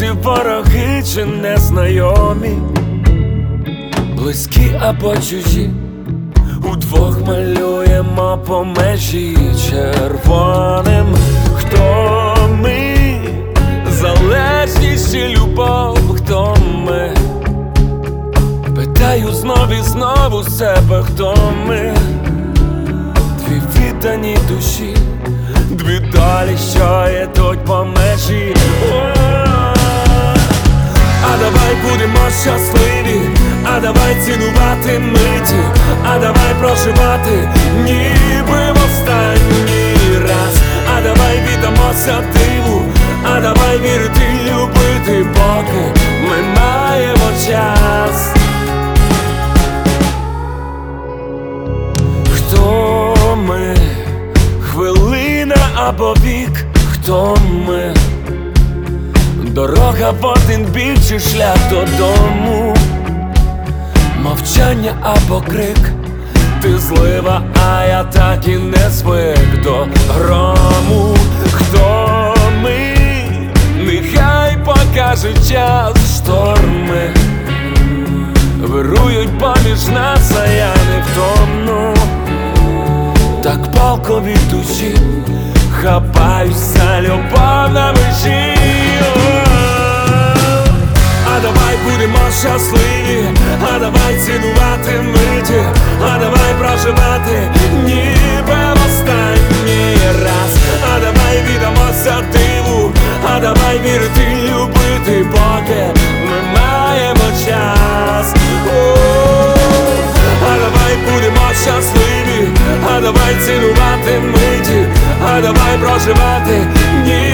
друзі, вороги чи незнайомі, близькі або чужі, удвох малюємо по межі червоним. Хто ми? Залежність чи любов? Хто ми? Питаю знов і знову себе, хто ми? Дві віддані душі, дві долі, що йдуть по межі. А давай будемо щасливі, а давай цінувати миті, а давай проживати, ніби в останній раз. А давай віддамося диву, а давай вірити й любити, поки ми маємо час. Хто ми? Хвилина або вік? Хто ми? Дорога в один бік чи шлях додому? Мовчання або крик? Ти злива, а я так і не звик до грому. Хто ми? Нехай покаже час. Шторми вирують поміж нас, а я не втомну. Так палко від душі хапаюсь за любов на межі. А давай будемо щасливі, а давай цінувати миті, а давай проживати, ніби в останній раз. А давай віддамося диву, а давай вірити й любити, поки ми маємо час. А давай будемо щасливі, а давай цінувати миті, а давай проживати, ніби